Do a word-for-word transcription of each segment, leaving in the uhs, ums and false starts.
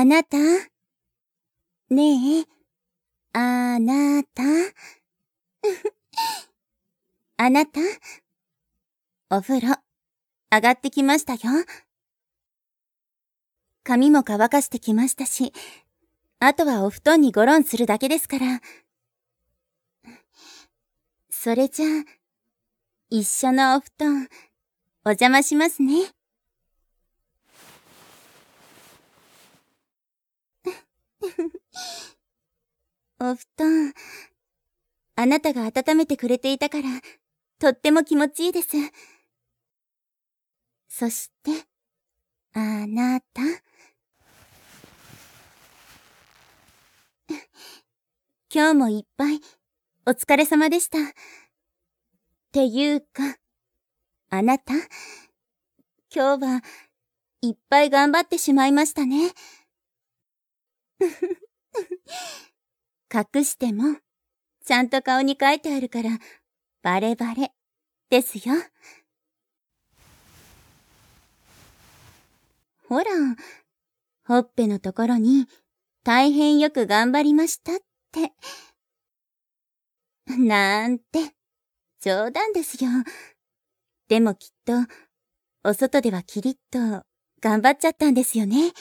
あなた、ねえ、あなた、あなた、お風呂、上がってきましたよ。髪も乾かしてきましたし、あとはお布団にゴロンするだけですから。それじゃあ、一緒のお布団、お邪魔しますね。お布団、あなたが温めてくれていたから、とっても気持ちいいです。そして、あなた。今日もいっぱい、お疲れ様でした。っていうか、あなた、今日はいっぱい頑張ってしまいましたね。隠しても、ちゃんと顔に書いてあるから、バレバレ、ですよ。ほら、ほっぺのところに、大変よく頑張りましたって。なんて、冗談ですよ。でもきっと、お外ではキリッと、頑張っちゃったんですよね。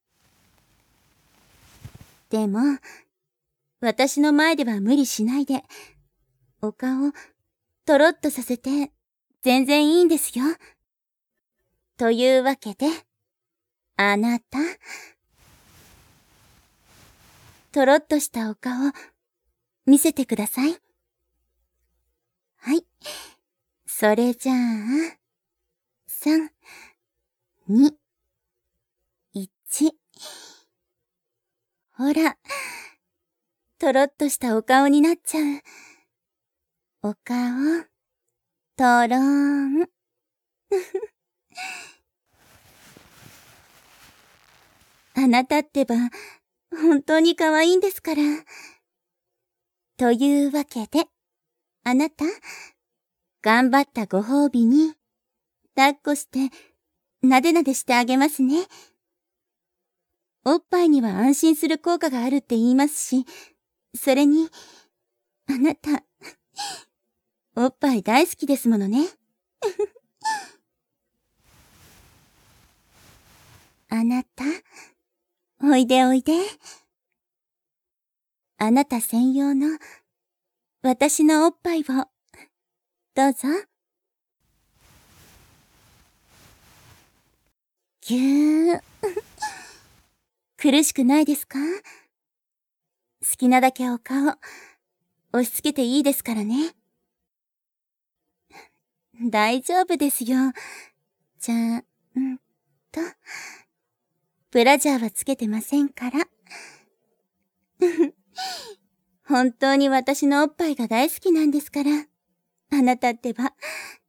でも、私の前では無理しないで、お顔、とろっとさせて、全然いいんですよ。というわけで、あなた、とろっとしたお顔、見せてください。はい。それじゃあ、さん、に、いち。ほら、とろっとしたお顔になっちゃう。お顔、とろーん。あなたってば、本当に可愛いんですから。というわけで、あなた、頑張ったご褒美に、抱っこして、なでなでしてあげますね。おっぱいには安心する効果があるって言いますし、それに、あなた、おっぱい大好きですものね。あなた、おいでおいで。あなた専用の、私のおっぱいを、どうぞ。ぎゅー。苦しくないですか？好きなだけお顔、押し付けていいですからね。大丈夫ですよ。じゃあ、んと、ブラジャーはつけてませんから。本当に私のおっぱいが大好きなんですから。あなたってば。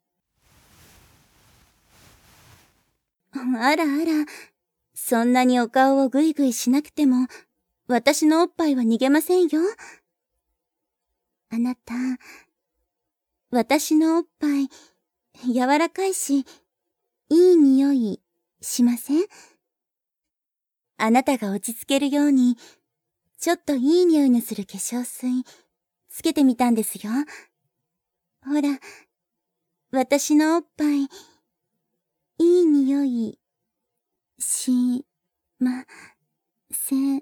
あらあら、そんなにお顔をぐいぐいしなくても、私のおっぱいは逃げませんよ。あなた、私のおっぱい、柔らかいし、いい匂いしません？あなたが落ち着けるように、ちょっといい匂いのする化粧水、つけてみたんですよ。ほら、私のおっぱい、いい匂い、し、ま、せん。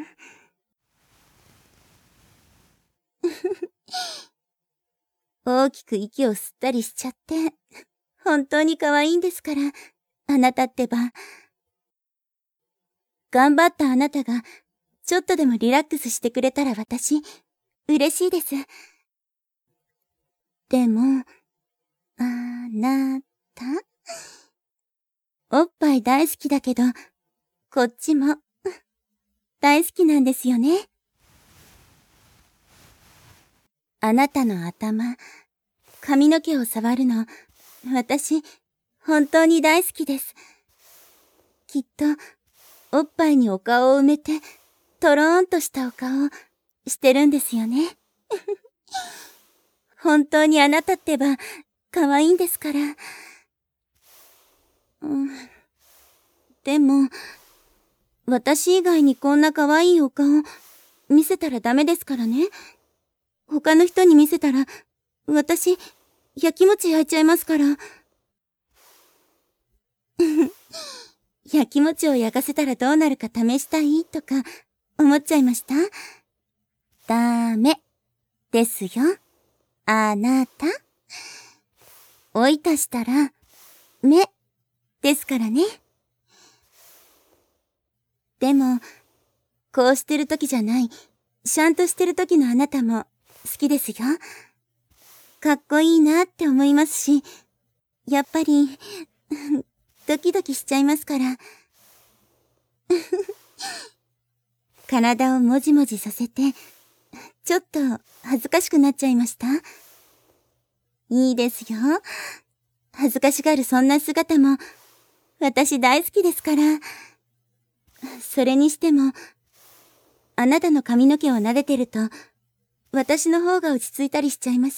大きく息を吸ったりしちゃって、本当に可愛いんですから、あなたってば。頑張ったあなたが、ちょっとでもリラックスしてくれたら私、嬉しいです。でも、あなた、おっぱい大好きだけど、こっちも、大好きなんですよね。あなたの頭、髪の毛を触るの、私、本当に大好きです。きっと、おっぱいにお顔を埋めて、とろーんとしたお顔、してるんですよね。本当にあなたってば、可愛いんですから。うん、でも、 私以外にこんな可愛いお顔見せたらダメですからね。他の人に見せたら、私、やきもち焼いちゃいますから。やきもちを焼かせたらどうなるか試したいとか思っちゃいました？ダメですよ、あなた。おいたしたら、めですからね。でも、こうしてる時じゃない、しゃんとしてる時のあなたも好きですよ。かっこいいなって思いますし、やっぱり、ドキドキしちゃいますから。体をもじもじさせて、ちょっと恥ずかしくなっちゃいました？いいですよ。恥ずかしがるそんな姿も、私大好きですから。それにしても、あなたの髪の毛を撫でてると、私の方が落ち着いたりしちゃいます。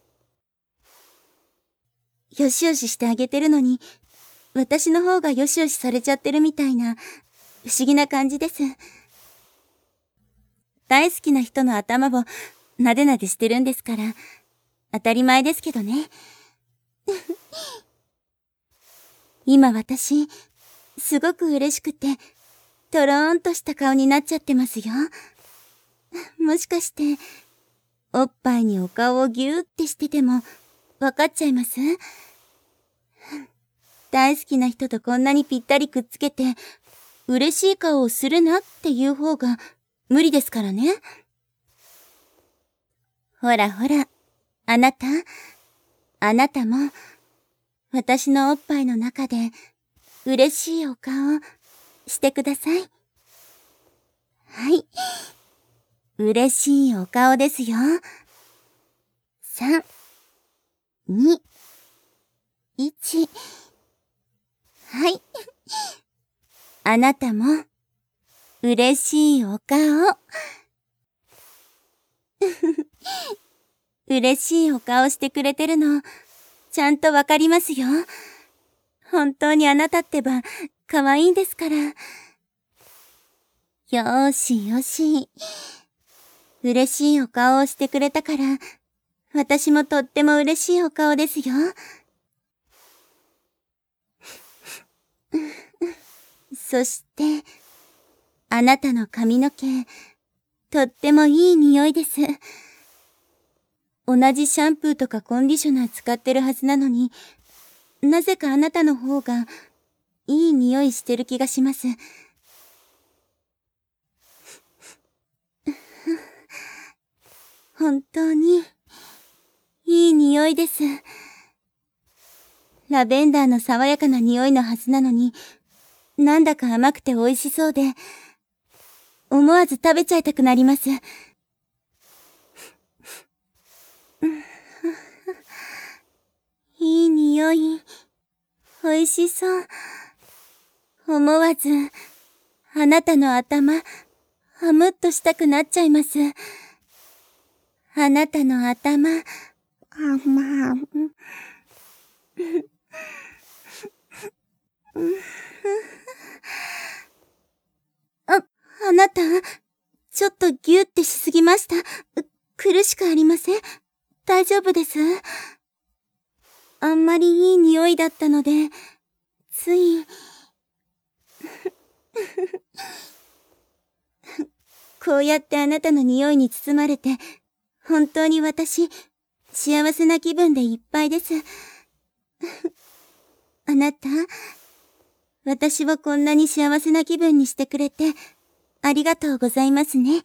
よしよししてあげてるのに、私の方がよしよしされちゃってるみたいな、不思議な感じです。大好きな人の頭をなでなでしてるんですから、当たり前ですけどね。今私、すごく嬉しくて、とろーんとした顔になっちゃってますよ。もしかして、おっぱいにお顔をギューってしてても、わかっちゃいます？大好きな人とこんなにぴったりくっつけて、嬉しい顔をするなっていう方が無理ですからね。ほらほら、あなた、あなたも、私のおっぱいの中で、嬉しいお顔、してください。はい。嬉しいお顔ですよ。さん、に、いち。はい。あなたも、嬉しいお顔。嬉しいお顔してくれてるの、ちゃんとわかりますよ。本当にあなたってば、可愛いんですから。よーしよし。嬉しいお顔をしてくれたから、私もとっても嬉しいお顔ですよ。そして、あなたの髪の毛、とってもいい匂いです。同じシャンプーとかコンディショナー使ってるはずなのに、なぜかあなたの方が、いい匂いしてる気がします。本当に、いい匂いです。ラベンダーの爽やかな匂いのはずなのに、なんだか甘くて美味しそうで、思わず食べちゃいたくなります。いい匂い、美味しそう。思わず、あなたの頭、はむっとしたくなっちゃいます。あなたの頭、あま、あ、あなた、ちょっとギューってしすぎました。苦しくありません？大丈夫です？あんまりいい匂いだったので、つい。こうやってあなたの匂いに包まれて、本当に私、幸せな気分でいっぱいです。あなた、私をこんなに幸せな気分にしてくれて、ありがとうございますね。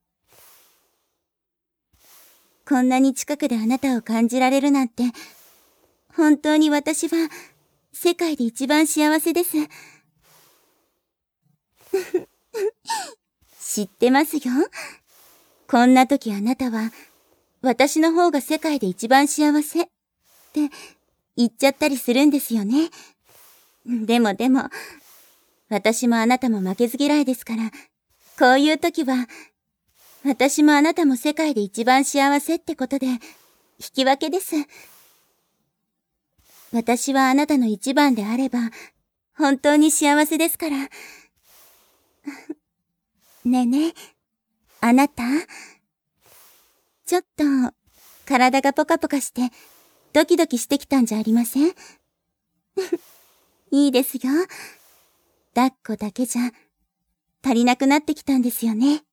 こんなに近くであなたを感じられるなんて、本当に私は、世界で一番幸せです。知ってますよ。こんな時あなたは、私の方が世界で一番幸せって言っちゃったりするんですよね。でもでも、私もあなたも負けず嫌いですから、こういう時は、私もあなたも世界で一番幸せってことで、引き分けです。私はあなたの一番であれば、本当に幸せですから。 ねえねえ、あなた、ちょっと体がポカポカしてドキドキしてきたんじゃありません？いいですよ。抱っこだけじゃ足りなくなってきたんですよね。